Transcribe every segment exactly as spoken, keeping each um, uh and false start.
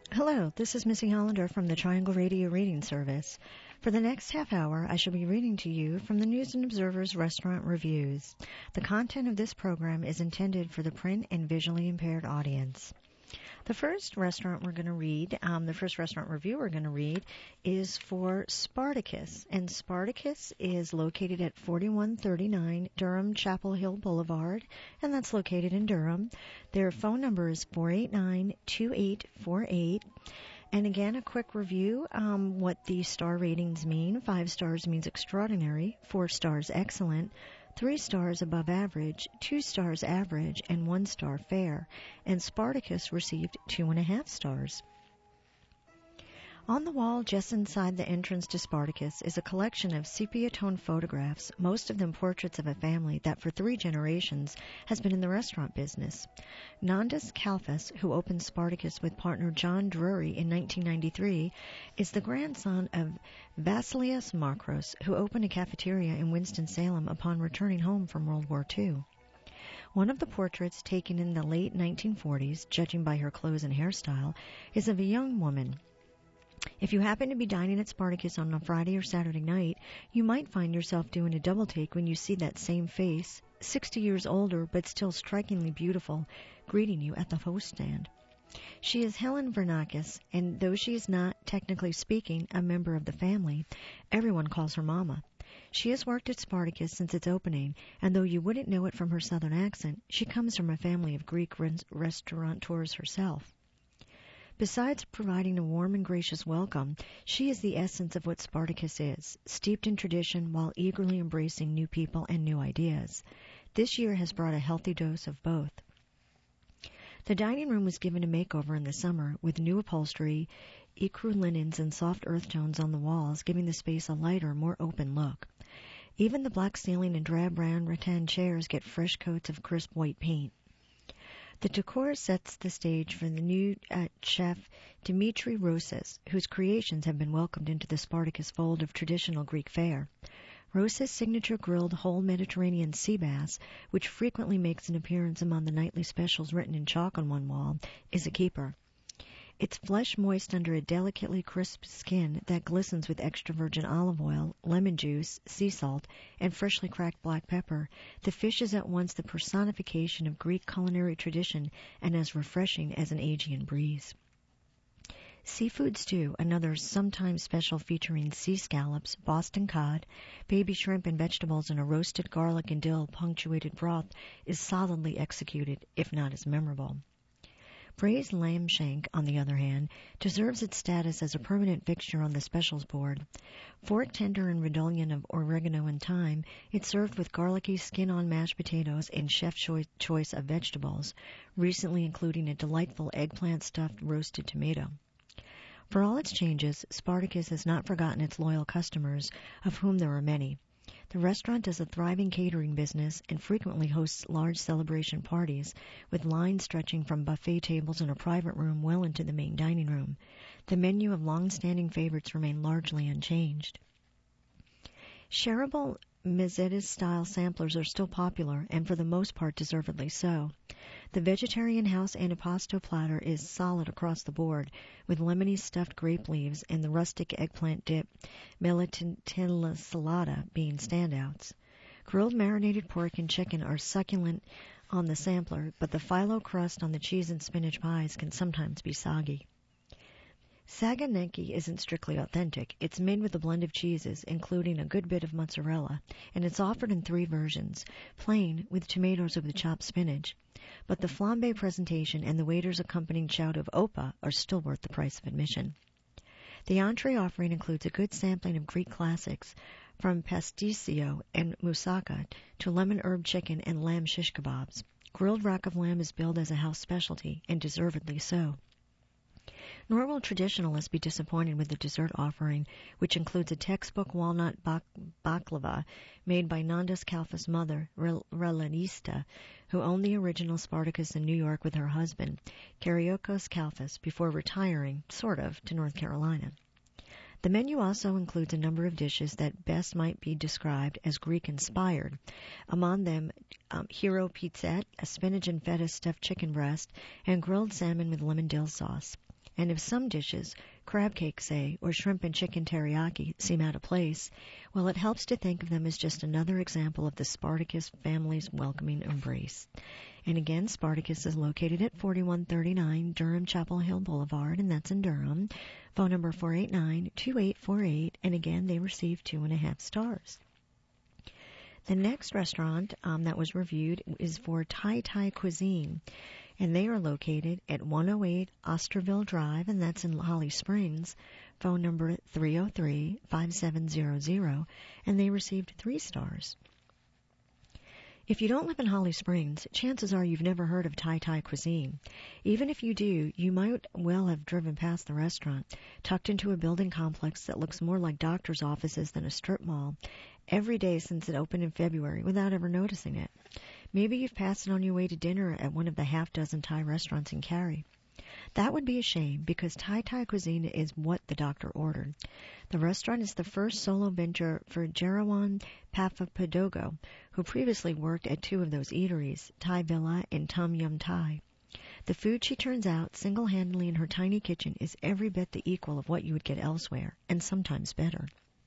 Hello, this is Missy Hollander from the Triangle Radio Reading Service. For the next half hour, I shall be reading to you from the News and Observer's Restaurant Reviews. The content of this program is intended for the print and visually impaired audience. The first restaurant we're going to read, um, the first restaurant review we're going to read is for Spartacus. And Spartacus is located at forty-one thirty-nine Durham Chapel Hill Boulevard, and that's located in Durham. Their phone number is four eight nine, two eight four eight. And again, a quick review, um, what the star ratings mean. Five stars means extraordinary, four stars excellent, three stars above average, two stars average, and one star fair. And Spartacus received two and a half stars. On the wall just inside the entrance to Spartacus is a collection of sepia-tone photographs, most of them portraits of a family that for three generations has been in the restaurant business. Nandis Kalfas, who opened Spartacus with partner John Drury in nineteen ninety-three, is the grandson of Vasilios Markos, who opened a cafeteria in Winston-Salem upon returning home from World War Two. One of the portraits, taken in the late nineteen forties, judging by her clothes and hairstyle, is of a young woman. If you happen to be dining at Spartacus on a Friday or Saturday night, you might find yourself doing a double take when you see that same face, sixty years older but still strikingly beautiful, greeting you at the host stand. She is Helen Vernakis, and though she is not, technically speaking, a member of the family, everyone calls her Mama. She has worked at Spartacus since its opening, and though you wouldn't know it from her southern accent, she comes from a family of Greek res- restaurateurs herself. Besides providing a warm and gracious welcome, she is the essence of what Spartacus is, steeped in tradition while eagerly embracing new people and new ideas. This year has brought a healthy dose of both. The dining room was given a makeover in the summer with new upholstery, ecru linens, and soft earth tones on the walls, giving the space a lighter, more open look. Even the black ceiling and drab brown rattan chairs get fresh coats of crisp white paint. The decor sets the stage for the new uh, chef Dimitri Rosas, whose creations have been welcomed into the Spartacus fold of traditional Greek fare. Rosas' signature grilled whole Mediterranean sea bass, which frequently makes an appearance among the nightly specials written in chalk on one wall, is a keeper. Its flesh moist under a delicately crisp skin that glistens with extra virgin olive oil, lemon juice, sea salt, and freshly cracked black pepper, the fish is at once the personification of Greek culinary tradition and as refreshing as an Aegean breeze. Seafood stew, another sometimes special featuring sea scallops, Boston cod, baby shrimp, and vegetables in a roasted garlic and dill punctuated broth, is solidly executed, if not as memorable. Braised lamb shank, on the other hand, deserves its status as a permanent fixture on the specials board. Fork tender and redolent of oregano and thyme, it's served with garlicky skin-on mashed potatoes and chef's choice of vegetables, recently including a delightful eggplant-stuffed roasted tomato. For all its changes, Spartacus has not forgotten its loyal customers, of whom there are many. The restaurant does a thriving catering business and frequently hosts large celebration parties, with lines stretching from buffet tables in a private room well into the main dining room. The menu of long-standing favorites remain largely unchanged. Shareable Mezzedis-style samplers are still popular, and for the most part deservedly so. The vegetarian house antipasto platter is solid across the board, with lemony stuffed grape leaves and the rustic eggplant dip, Melitella salata, being standouts. Grilled marinated pork and chicken are succulent on the sampler, but the phyllo crust on the cheese and spinach pies can sometimes be soggy. Saganeki isn't strictly authentic. It's made with a blend of cheeses, including a good bit of mozzarella, and it's offered in three versions, plain, with tomatoes or with chopped spinach. But the flambe presentation and the waiter's accompanying shout of Opa are still worth the price of admission. The entree offering includes a good sampling of Greek classics, from pasticcio and moussaka to lemon herb chicken and lamb shish kebabs. Grilled rack of lamb is billed as a house specialty, and deservedly so. Nor will traditionalists be disappointed with the dessert offering, which includes a textbook walnut bak- baklava made by Nandis Kalfas' mother, Relanista, who owned the original Spartacus in New York with her husband, Kyriakos Kalfas, before retiring, sort of, to North Carolina. The menu also includes a number of dishes that best might be described as Greek-inspired. Among them, um, hero pizzette, a spinach and feta stuffed chicken breast, and grilled salmon with lemon dill sauce. And if some dishes, crab cake say, or shrimp and chicken teriyaki, seem out of place, well, it helps to think of them as just another example of the Spartacus family's welcoming embrace. And again, Spartacus is located at forty-one thirty-nine Durham Chapel Hill Boulevard, and that's in Durham. Phone number four eight nine, two eight four eight, and again, they received two and a half stars. The next restaurant um, that was reviewed is for Thai Thai Cuisine, and they are located at one oh eight Osterville Drive, and that's in Holly Springs. Phone number three oh three, five seven zero zero, and they received three stars. If you don't live in Holly Springs, chances are you've never heard of Thai Thai Cuisine. Even if you do, you might well have driven past the restaurant, tucked into a building complex that looks more like doctor's offices than a strip mall, every day since it opened in February without ever noticing it. Maybe you've passed it on your way to dinner at one of the half dozen Thai restaurants in Cary. That would be a shame, because Thai Thai Cuisine is what the doctor ordered. The restaurant is the first solo venture for Jerawan Papapadogo, who previously worked at two of those eateries, Thai Villa and Tom Yum Thai. The food she turns out single-handedly in her tiny kitchen is every bit the equal of what you would get elsewhere, and sometimes better.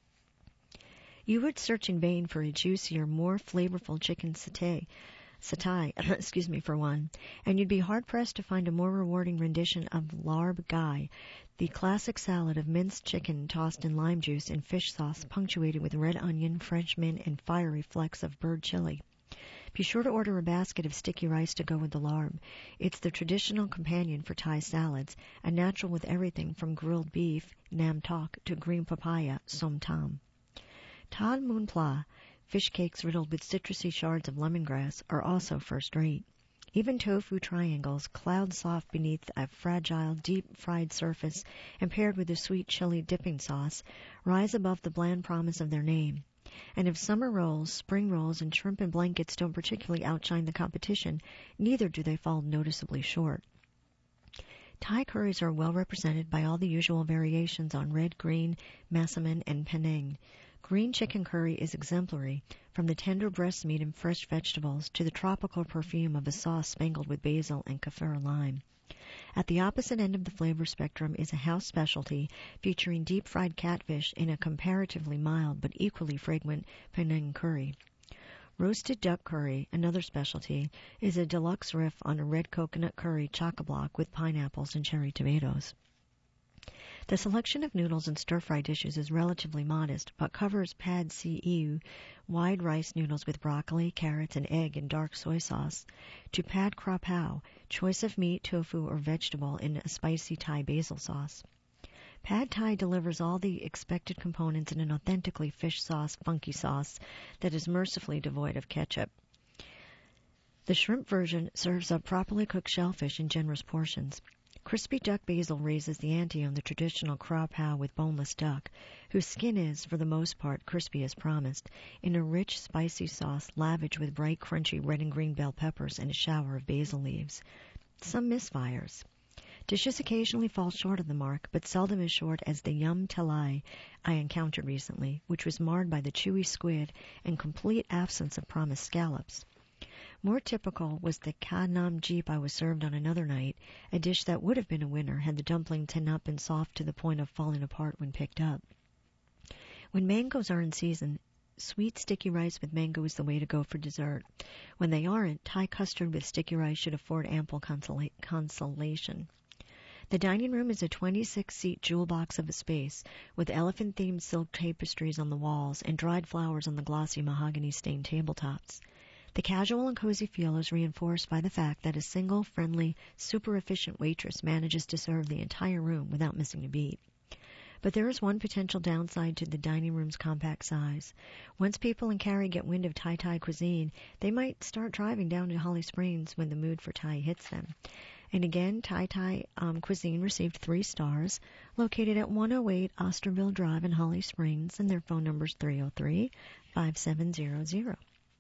You would search in vain for a juicier, more flavorful chicken satay, satay, excuse me, for one, and you'd be hard-pressed to find a more rewarding rendition of larb gai, the classic salad of minced chicken tossed in lime juice and fish sauce punctuated with red onion, French mint, and fiery flecks of bird chili. Be sure to order a basket of sticky rice to go with the larb. It's the traditional companion for Thai salads, a natural with everything from grilled beef, nam tok, to green papaya, som tam. Tad Moon Pla, fish cakes riddled with citrusy shards of lemongrass, are also first-rate. Even tofu triangles, cloud soft beneath a fragile, deep-fried surface and paired with a sweet chili dipping sauce, rise above the bland promise of their name. And if summer rolls, spring rolls, and shrimp and blankets don't particularly outshine the competition, neither do they fall noticeably short. Thai curries are well represented by all the usual variations on red, green, massaman, and penang. Green chicken curry is exemplary, from the tender breast meat and fresh vegetables to the tropical perfume of a sauce spangled with basil and kaffir lime. At the opposite end of the flavor spectrum is a house specialty featuring deep-fried catfish in a comparatively mild but equally fragrant Penang curry. Roasted duck curry, another specialty, is a deluxe riff on a red coconut curry chock-a-block with pineapples and cherry tomatoes. The selection of noodles and stir-fry dishes is relatively modest, but covers pad see ew, wide rice noodles with broccoli, carrots, and egg in dark soy sauce, to pad kra pao, choice of meat, tofu, or vegetable in a spicy Thai basil sauce. Pad Thai delivers all the expected components in an authentically fish sauce, funky sauce that is mercifully devoid of ketchup. The shrimp version serves up properly cooked shellfish in generous portions. Crispy duck basil raises the ante on the traditional kra pao with boneless duck, whose skin is, for the most part, crispy as promised, in a rich, spicy sauce lavish with bright, crunchy red and green bell peppers and a shower of basil leaves. Some misfires. Dishes occasionally fall short of the mark, but seldom as short as the yum telai I encountered recently, which was marred by the chewy squid and complete absence of promised scallops. More typical was the ka nam jeep I was served on another night, a dish that would have been a winner had the dumplings had not been soft to the point of falling apart when picked up. When mangoes are in season, sweet sticky rice with mango is the way to go for dessert. When they aren't, Thai custard with sticky rice should afford ample consola- consolation. The dining room is a twenty-six seat jewel box of a space, with elephant-themed silk tapestries on the walls and dried flowers on the glossy mahogany-stained tabletops. The casual and cozy feel is reinforced by the fact that a single, friendly, super-efficient waitress manages to serve the entire room without missing a beat. But there is one potential downside to the dining room's compact size. Once people in Cary get wind of Thai Thai cuisine, they might start driving down to Holly Springs when the mood for Thai hits them. And again, Thai Thai um, Cuisine received three stars, located at one oh eight Osterville Drive in Holly Springs, and their phone number is three oh three, five seven zero zero.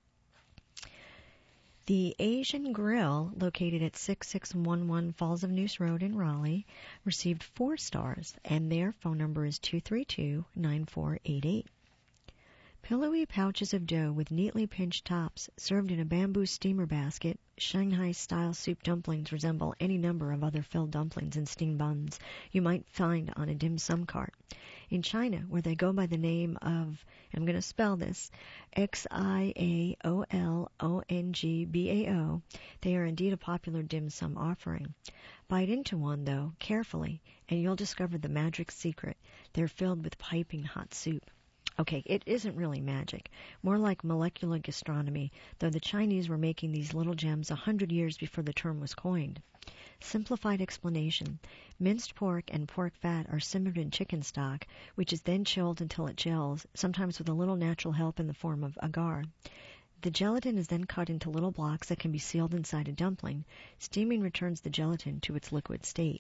The Asian Grill, located at sixty-six eleven Falls of Neuse Road in Raleigh, received four stars, and their phone number is two three two, nine four eight eight. Pillowy pouches of dough with neatly pinched tops served in a bamboo steamer basket, Shanghai-style soup dumplings resemble any number of other filled dumplings and steamed buns you might find on a dim sum cart. In China, where they go by the name of, I'm going to spell this, X I A O L O N G B A O, they are indeed a popular dim sum offering. Bite into one, though, carefully, and you'll discover the magic secret. They're filled with piping hot soup. Okay, it isn't really magic, more like molecular gastronomy, though the Chinese were making these little gems a hundred years before the term was coined. Simplified explanation. Minced pork and pork fat are simmered in chicken stock, which is then chilled until it gels, sometimes with a little natural help in the form of agar. The gelatin is then cut into little blocks that can be sealed inside a dumpling. Steaming returns the gelatin to its liquid state.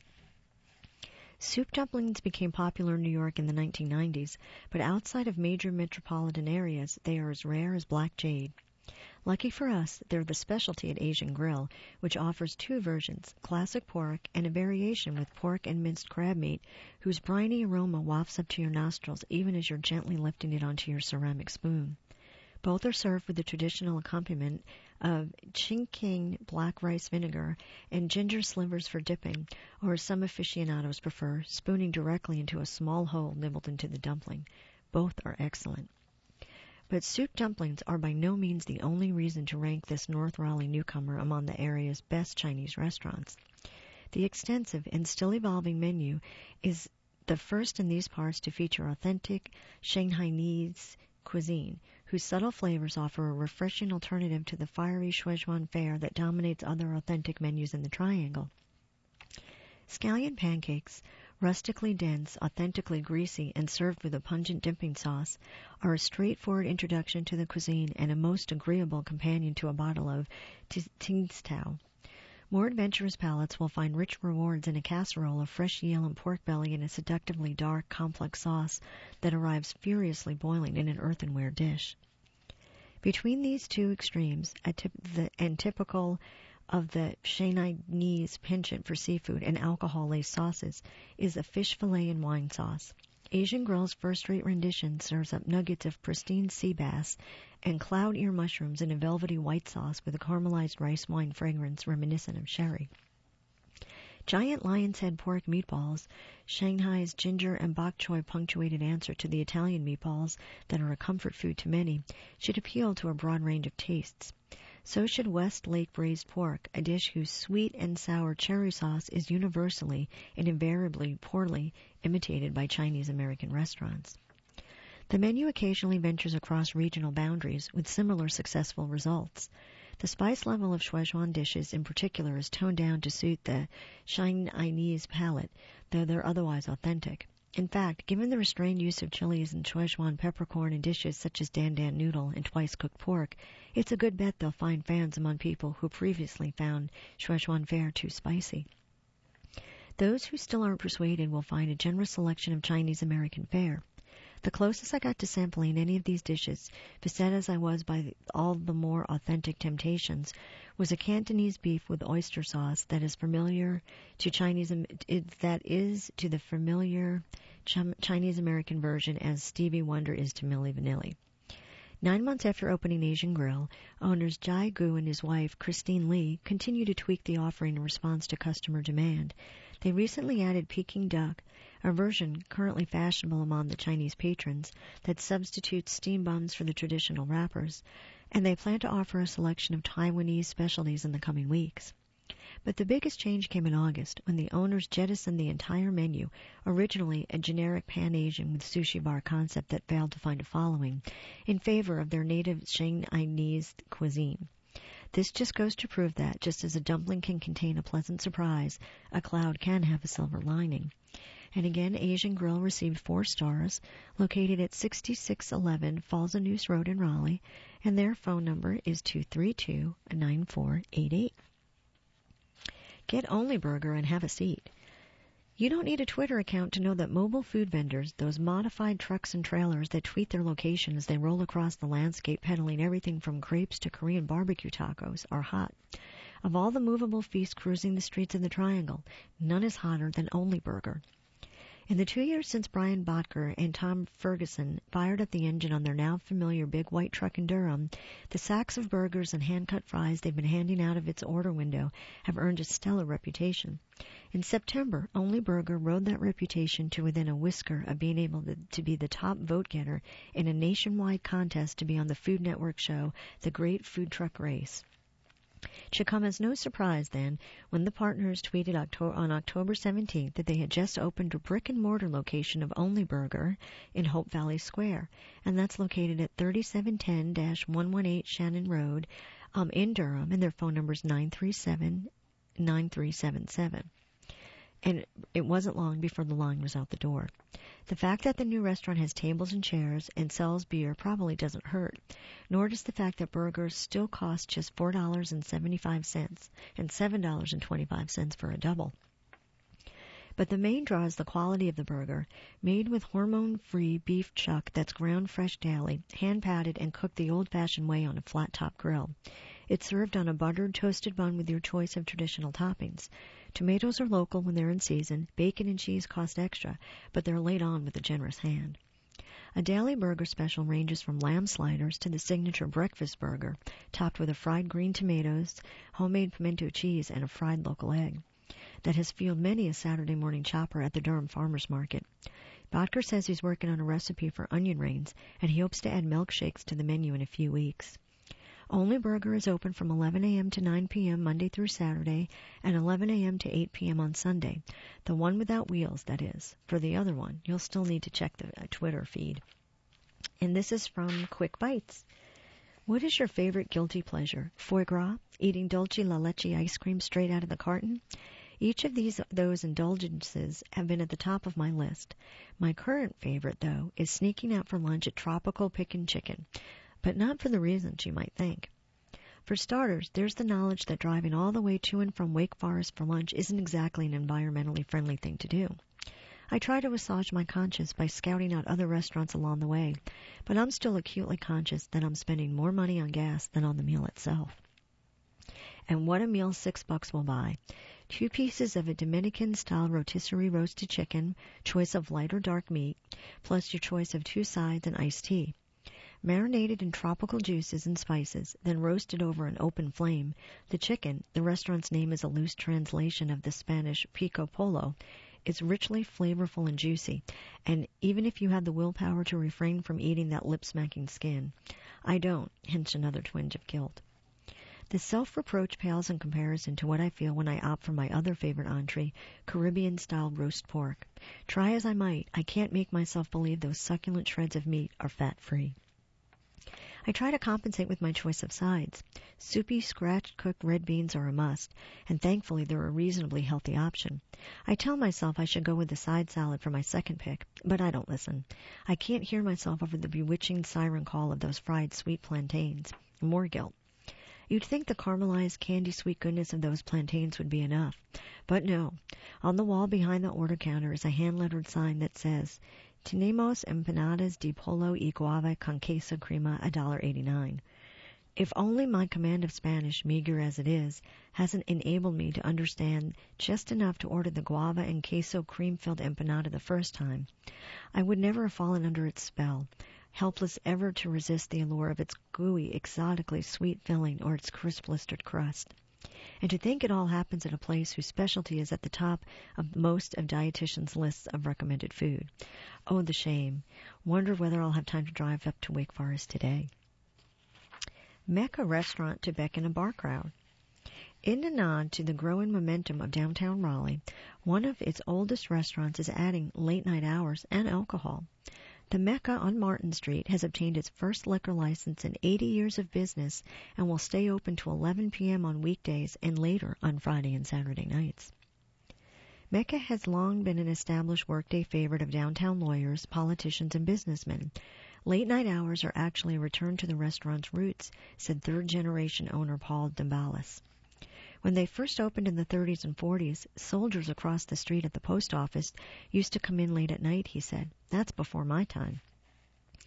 Soup dumplings became popular in New York in the nineteen nineties, but outside of major metropolitan areas, they are as rare as black jade. Lucky for us, they're the specialty at Asian Grill, which offers two versions, classic pork and a variation with pork and minced crab meat, whose briny aroma wafts up to your nostrils even as you're gently lifting it onto your ceramic spoon. Both are served with the traditional accompaniment of chingking black rice vinegar and ginger slivers for dipping, or as some aficionados prefer, spooning directly into a small hole nibbled into the dumpling. Both are excellent. But soup dumplings are by no means the only reason to rank this North Raleigh newcomer among the area's best Chinese restaurants. The extensive and still evolving menu is the first in these parts to feature authentic Shanghainese cuisine, whose subtle flavors offer a refreshing alternative to the fiery Szechuan fare that dominates other authentic menus in the Triangle. Scallion pancakes, rustically dense, authentically greasy, and served with a pungent dipping sauce, are a straightforward introduction to the cuisine and a most agreeable companion to a bottle of Tsingtao. More adventurous palates will find rich rewards in a casserole of fresh eel and pork belly in a seductively dark, complex sauce that arrives furiously boiling in an earthenware dish. Between these two extremes, a tip, the, and typical of the Shanghainese penchant for seafood and alcohol-laced sauces, is a fish fillet and wine sauce. Asian Grill's first-rate rendition serves up nuggets of pristine sea bass and cloud ear mushrooms in a velvety white sauce with a caramelized rice wine fragrance reminiscent of sherry. Giant lion's head pork meatballs, Shanghai's ginger and bok choy punctuated answer to the Italian meatballs that are a comfort food to many, should appeal to a broad range of tastes. So should West Lake braised pork, a dish whose sweet and sour cherry sauce is universally and invariably poorly imitated by Chinese-American restaurants. The menu occasionally ventures across regional boundaries with similar successful results. The spice level of Szechuan dishes in particular is toned down to suit the Shanghainese palate, though they're otherwise authentic. In fact, given the restrained use of chilies and Szechuan peppercorn in dishes such as dan dan noodle and twice-cooked pork, it's a good bet they'll find fans among people who previously found Szechuan fare too spicy. Those who still aren't persuaded will find a generous selection of Chinese-American fare. The closest I got to sampling any of these dishes, beset as I was by all the more authentic temptations, was a Cantonese beef with oyster sauce that is familiar to Chinese that is to the familiar Chinese American version as Stevie Wonder is to Milli Vanilli. Nine months after opening Asian Grill, owners Jai Gu and his wife, Christine Lee, continue to tweak the offering in response to customer demand. They recently added Peking duck, a version currently fashionable among the Chinese patrons that substitutes steam buns for the traditional wrappers, and they plan to offer a selection of Taiwanese specialties in the coming weeks. But the biggest change came in August when the owners jettisoned the entire menu, originally a generic Pan-Asian with sushi bar concept that failed to find a following, in favor of their native Shanghainese cuisine. This just goes to prove that, just as a dumpling can contain a pleasant surprise, a cloud can have a silver lining. And again, Asian Grill received four stars, located at sixty-six eleven Falls and Noose Road in Raleigh, and their phone number is two three two, nine four eight eight. Get Only Burger and have a seat. You don't need a Twitter account to know that mobile food vendors, those modified trucks and trailers that tweet their location as they roll across the landscape peddling everything from crepes to Korean barbecue tacos, are hot. Of all the movable feasts cruising the streets of the Triangle, none is hotter than Only Burger. In the two years since Brian Botker and Tom Ferguson fired up the engine on their now familiar big white truck in Durham, the sacks of burgers and hand-cut fries they've been handing out of its order window have earned a stellar reputation. In September, Only Burger rode that reputation to within a whisker of being able to, to be the top vote-getter in a nationwide contest to be on the Food Network show, The Great Food Truck Race. It should come as no surprise, then, when the partners tweeted Octo- on October seventeenth that they had just opened a brick-and-mortar location of Only Burger in Hope Valley Square, and that's located at thirty-seven ten dash one eighteen Shannon Road um, in Durham, and their phone number is nine three seven, nine three seven seven. And it wasn't long before the line was out the door. The fact that the new restaurant has tables and chairs and sells beer probably doesn't hurt, nor does the fact that burgers still cost just four dollars and seventy-five cents and seven dollars and twenty-five cents for a double. But the main draw is the quality of the burger, made with hormone-free beef chuck that's ground fresh daily, hand-patted and cooked the old-fashioned way on a flat-top grill. It's served on a buttered, toasted bun with your choice of traditional toppings. Tomatoes are local when they're in season. Bacon and cheese cost extra, but they're laid on with a generous hand. A daily burger special ranges from lamb sliders to the signature breakfast burger, topped with a fried green tomatoes, homemade pimento cheese, and a fried local egg. That has fueled many a Saturday morning chopper at the Durham Farmers Market. Botker says he's working on a recipe for onion rings, and he hopes to add milkshakes to the menu in a few weeks. Only Burger is open from eleven a.m. to nine p.m. Monday through Saturday, and eleven a.m. to eight p.m. on Sunday. The one without wheels, that is. For the other one, you'll still need to check the uh, Twitter feed. And this is from Quick Bites. What is your favorite guilty pleasure? Foie gras? Eating dulce la leche ice cream straight out of the carton? Each of these those indulgences have been at the top of my list. My current favorite, though, is sneaking out for lunch at Tropical Pickin' Chicken, but not for the reasons you might think. For starters, there's the knowledge that driving all the way to and from Wake Forest for lunch isn't exactly an environmentally friendly thing to do. I try to assuage my conscience by scouting out other restaurants along the way, but I'm still acutely conscious that I'm spending more money on gas than on the meal itself. And what a meal six bucks will buy. Two pieces of a Dominican-style rotisserie roasted chicken, choice of light or dark meat, plus your choice of two sides and iced tea. Marinated in tropical juices and spices, then roasted over an open flame, the chicken, the restaurant's name is a loose translation of the Spanish pico pollo, is richly flavorful and juicy, and even if you had the willpower to refrain from eating that lip-smacking skin, I don't, hence another twinge of guilt. The self-reproach pales in comparison to what I feel when I opt for my other favorite entree, Caribbean-style roast pork. Try as I might, I can't make myself believe those succulent shreds of meat are fat-free. I try to compensate with my choice of sides. Soupy, scratch-cooked red beans are a must, and thankfully they're a reasonably healthy option. I tell myself I should go with the side salad for my second pick, but I don't listen. I can't hear myself over the bewitching siren call of those fried sweet plantains. More guilt. You'd think the caramelized candy-sweet goodness of those plantains would be enough. But no. On the wall behind the order counter is a hand-lettered sign that says, Tenemos empanadas de pollo y guava con queso crema, one dollar eighty-nine. If only my command of Spanish, meager as it is, hasn't enabled me to understand just enough to order the guava and queso cream-filled empanada the first time, I would never have fallen under its spell, helpless ever to resist the allure of its gooey, exotically sweet filling or its crisp blistered crust. And to think it all happens at a place whose specialty is at the top of most of dietitians' lists of recommended food. Oh, the shame. Wonder whether I'll have time to drive up to Wake Forest today. Mecca restaurant to beckon a bar crowd. In a nod to the growing momentum of downtown Raleigh, one of its oldest restaurants is adding late-night hours and alcohol. The Mecca on Martin Street has obtained its first liquor license in eighty years of business and will stay open to eleven p.m. on weekdays and later on Friday and Saturday nights. Mecca has long been an established workday favorite of downtown lawyers, politicians, and businessmen. Late-night hours are actually a return to the restaurant's roots, said third-generation owner Paul Dembalis. When they first opened in the thirties and forties, soldiers across the street at the post office used to come in late at night, he said. That's before my time.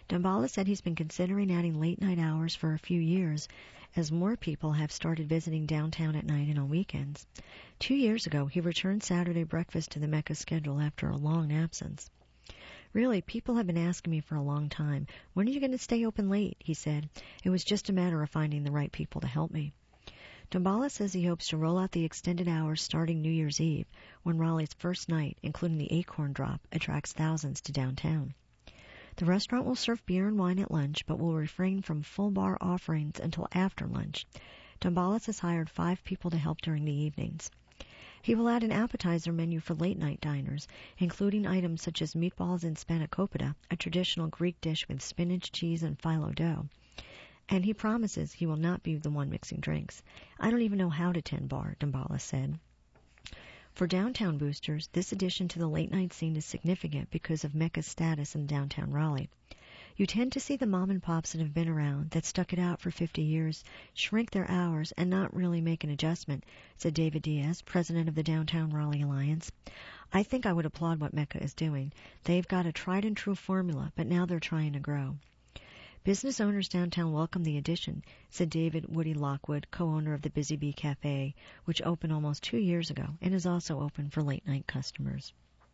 Dambala said he's been considering adding late-night hours for a few years as more people have started visiting downtown at night and on weekends. Two years ago, he returned Saturday breakfast to the Mecca schedule after a long absence. Really, people have been asking me for a long time, when are you going to stay open late? He said. It was just a matter of finding the right people to help me. Dambala says he hopes to roll out the extended hours starting New Year's Eve, when Raleigh's first night, including the Acorn Drop, attracts thousands to downtown. The restaurant will serve beer and wine at lunch, but will refrain from full bar offerings until after lunch. Dambala has hired five people to help during the evenings. He will add an appetizer menu for late-night diners, including items such as meatballs in spanakopita, a traditional Greek dish with spinach, cheese, and phyllo dough. And he promises he will not be the one mixing drinks. I don't even know how to tend bar, Dambala said. For downtown boosters, this addition to the late-night scene is significant because of Mecca's status in downtown Raleigh. You tend to see the mom-and-pops that have been around, that stuck it out for fifty years, shrink their hours and not really make an adjustment, said David Diaz, president of the Downtown Raleigh Alliance. I think I would applaud what Mecca is doing. They've got a tried-and-true formula, but now they're trying to grow. Business owners downtown welcome the addition, said David Woody Lockwood, co-owner of the Busy Bee Cafe, which opened almost two years ago and is also open for late-night customers.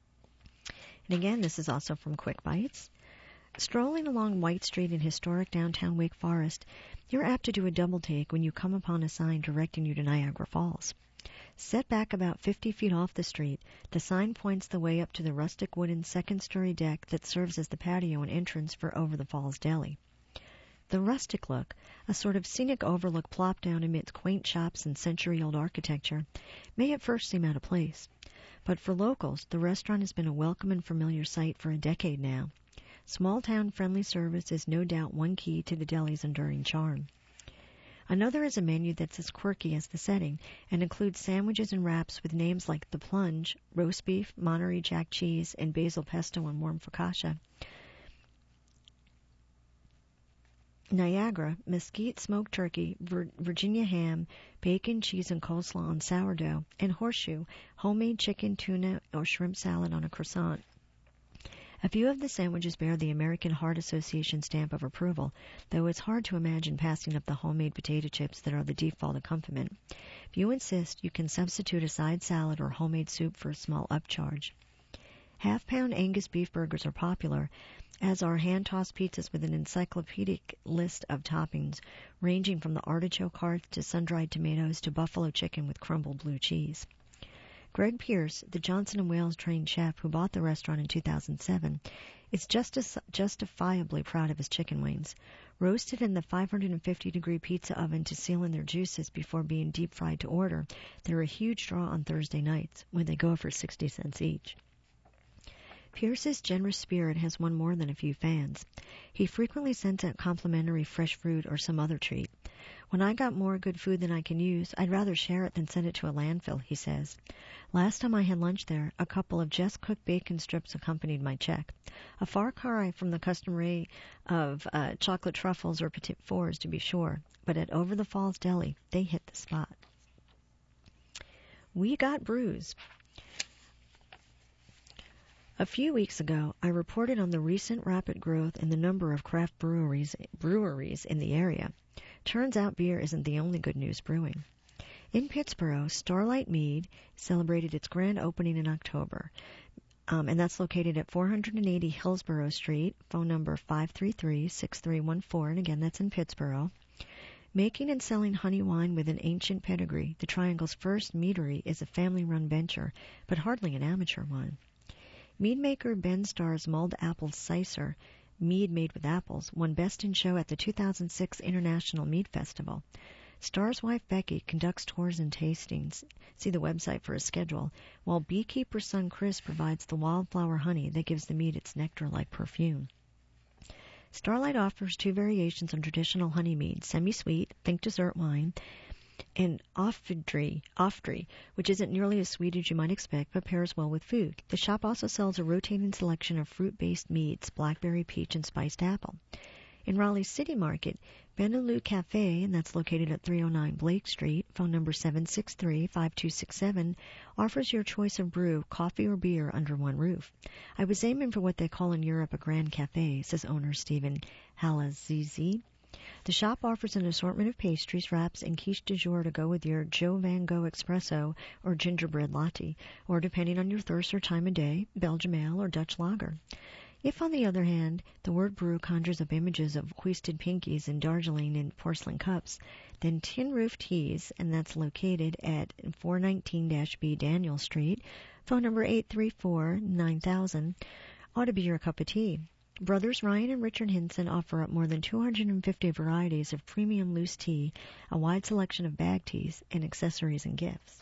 And again, this is also from Quick Bites. Strolling along White Street in historic downtown Wake Forest, you're apt to do a double take when you come upon a sign directing you to Niagara Falls. Set back about fifty feet off the street, the sign points the way up to the rustic wooden second-story deck that serves as the patio and entrance for Over the Falls Deli. The rustic look, a sort of scenic overlook plopped down amidst quaint shops and century-old architecture, may at first seem out of place. But for locals, the restaurant has been a welcome and familiar sight for a decade now. Small-town friendly service is no doubt one key to the deli's enduring charm. Another is a menu that's as quirky as the setting and includes sandwiches and wraps with names like The Plunge, roast beef, Monterey Jack cheese, and basil pesto and warm focaccia. Niagara, mesquite smoked turkey, Vir- Virginia ham, bacon, cheese, and coleslaw on sourdough, and Horseshoe, homemade chicken, tuna, or shrimp salad on a croissant. A few of the sandwiches bear the American Heart Association stamp of approval, though it's hard to imagine passing up the homemade potato chips that are the default accompaniment. If you insist, you can substitute a side salad or homemade soup for a small upcharge. Half-pound Angus beef burgers are popular, as are hand-tossed pizzas with an encyclopedic list of toppings, ranging from the artichoke hearts to sun-dried tomatoes to buffalo chicken with crumbled blue cheese. Greg Pierce, the Johnson and Wales trained chef who bought the restaurant in two thousand seven, is justi- justifiably proud of his chicken wings. Roasted in the five hundred fifty degree pizza oven to seal in their juices before being deep-fried to order, they're a huge draw on Thursday nights, when they go for sixty cents each. Pierce's generous spirit has won more than a few fans. He frequently sends out complimentary fresh fruit or some other treat. When I got more good food than I can use, I'd rather share it than send it to a landfill, he says. Last time I had lunch there, a couple of just-cooked bacon strips accompanied my check. A far cry from the customary of uh, chocolate truffles or petit fours, to be sure, but at Over the Falls Deli, they hit the spot. We got brews. A few weeks ago, I reported on the recent rapid growth in the number of craft breweries, breweries in the area. Turns out beer isn't the only good news brewing. In Pittsburgh, Starlight Mead celebrated its grand opening in October, um, and that's located at four eighty Hillsborough Street, phone number five three three, six three one four, and again, that's in Pittsburgh. Making and selling honey wine with an ancient pedigree, the Triangle's first meadery is a family-run venture, but hardly an amateur one. Mead maker Ben Starr's mulled apple cicer, mead made with apples, won Best in Show at the two thousand six International Mead Festival. Starr's wife Becky conducts tours and tastings. See the website for a schedule, while beekeeper's son Chris provides the wildflower honey that gives the mead its nectar-like perfume. Starlight offers two variations on traditional honey mead, semi-sweet, think dessert wine, and Ofdry, Ofdry, which isn't nearly as sweet as you might expect, but pairs well with food. The shop also sells a rotating selection of fruit-based meads, blackberry, peach, and spiced apple. In Raleigh City Market, Benelux Cafe, and that's located at three oh nine Blake Street, phone number seven six three, five two six seven, offers your choice of brew, coffee, or beer under one roof. I was aiming for what they call in Europe a grand cafe, says owner Stephen Halazizi. The shop offers an assortment of pastries, wraps, and quiche du jour to go with your Joe Van Gogh espresso or gingerbread latte, or depending on your thirst or time of day, Belgian ale or Dutch lager. If, on the other hand, the word brew conjures up images of hoisted pinkies and Darjeeling in porcelain cups, then Tin Roof Teas, and that's located at four nineteen B Daniel Street, phone number eight three four, nine thousand, ought to be your cup of tea. Brothers Ryan and Richard Hinson offer up more than two hundred fifty varieties of premium loose tea, a wide selection of bag teas, and accessories and gifts.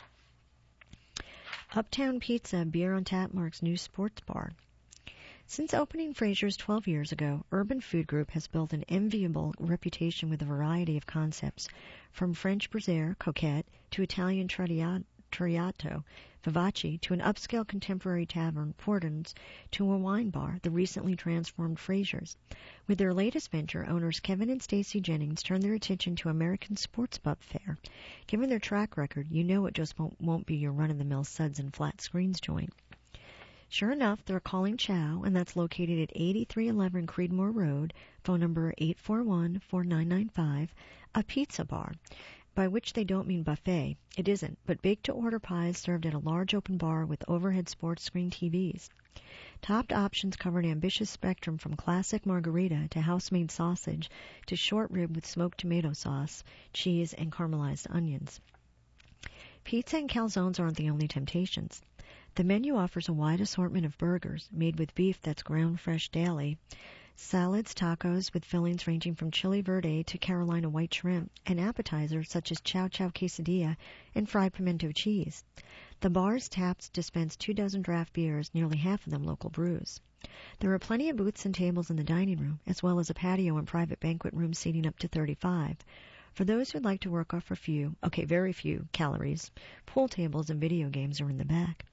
Uptown Pizza, Beer on Tap marks new sports bar. Since opening Fraser's twelve years ago, Urban Food Group has built an enviable reputation with a variety of concepts, from French brassiere, coquette, to Italian Triato, Vivace, to an upscale contemporary tavern, Portons, to a wine bar, the recently transformed Fraser's. With their latest venture, owners Kevin and Stacy Jennings turned their attention to American sports pub fare. Given their track record, you know it just won't, won't be your run-of-the-mill suds and flat screens joint. Sure enough, they're calling Chow, and that's located at eighty-three eleven Creedmoor Road, phone number eight four one, four nine nine five, a pizza bar, by which they don't mean buffet. It isn't, but baked-to-order pies served at a large open bar with overhead sports screen T Vs. Topped options cover an ambitious spectrum from classic margarita to house-made sausage to short rib with smoked tomato sauce, cheese, and caramelized onions. Pizza and calzones aren't the only temptations. The menu offers a wide assortment of burgers made with beef that's ground fresh daily, salads, tacos with fillings ranging from chili verde to Carolina white shrimp, and appetizers such as chow chow quesadilla and fried pimento cheese. The bar's taps dispense two dozen draft beers, nearly half of them local brews. There are plenty of booths and tables in the dining room, as well as a patio and private banquet room seating up to thirty-five. For those who'd like to work off a few, okay, very few, calories, pool tables and video games are in the back.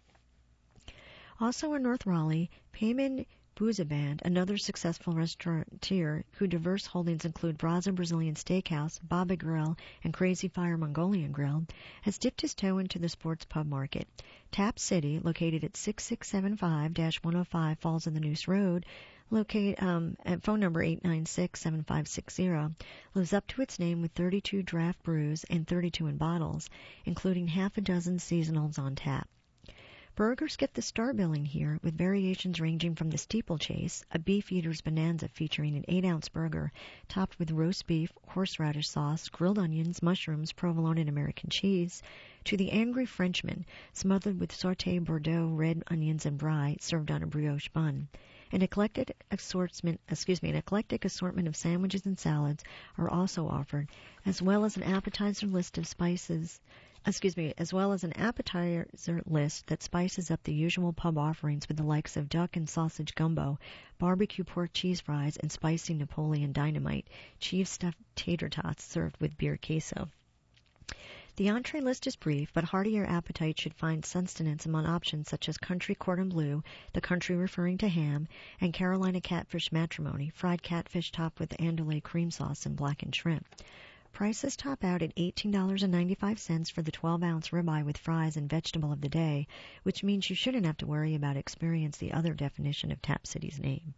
Also in North Raleigh, Payman Bouzaband, another successful restaurateur whose diverse holdings include Braza Brazilian Steakhouse, Baba Grill, and Crazy Fire Mongolian Grill, has dipped his toe into the sports pub market. Tap City, located at six six seven five dash one oh five Falls of the Noose Road, locate um, at phone number eight nine six, seven five six zero, lives up to its name with thirty-two draft brews and thirty-two in bottles, including half a dozen seasonals on tap. Burgers get the star billing here, with variations ranging from the steeplechase, a beef eater's bonanza featuring an eight-ounce burger topped with roast beef, horseradish sauce, grilled onions, mushrooms, provolone, and American cheese, to the angry Frenchman, smothered with sauté Bordeaux, red onions, and brie, served on a brioche bun. An eclectic assortment, excuse me, an eclectic assortment of sandwiches and salads are also offered, as well as an appetizer list of spices. Excuse me, as well as an appetizer list that spices up the usual pub offerings with the likes of duck and sausage gumbo, barbecue pork cheese fries, and spicy Napoleon dynamite, cheese stuffed tater tots served with beer queso. The entree list is brief, but heartier appetite should find sustenance among options such as country cordon bleu, the country referring to ham, and Carolina catfish matrimony, fried catfish topped with andouille cream sauce and blackened shrimp. Prices top out at eighteen dollars and ninety-five cents for the twelve-ounce ribeye with fries and vegetable of the day, which means you shouldn't have to worry about experience the other definition of Tap City's name.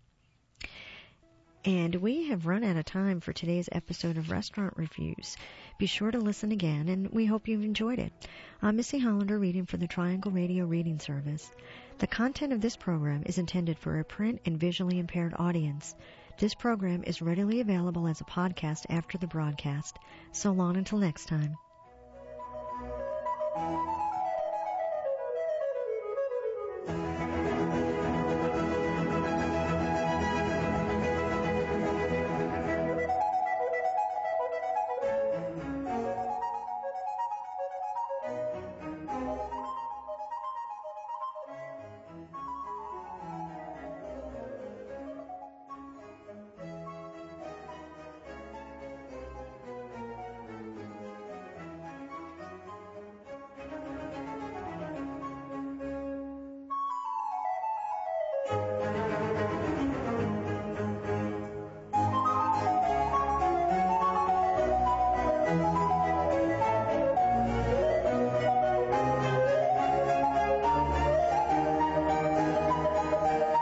And we have run out of time for today's episode of Restaurant Reviews. Be sure to listen again, and we hope you've enjoyed it. I'm Missy Hollander reading for the Triangle Radio Reading Service. The content of this program is intended for a print and visually impaired audience. This program is readily available as a podcast after the broadcast. So long until next time. Thank you.